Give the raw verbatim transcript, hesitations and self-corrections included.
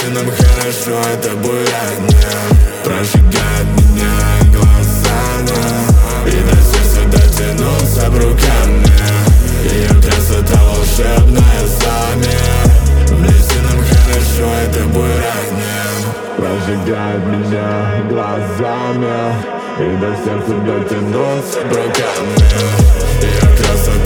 нам хорошо, это буяние прожигает меня глазами, и до сердца дотянуться руками. Ее красота волшебная сами. Вместе нам хорошо, это буяние прожигает меня глазами, и до сердца дотянуться руками. Ее красота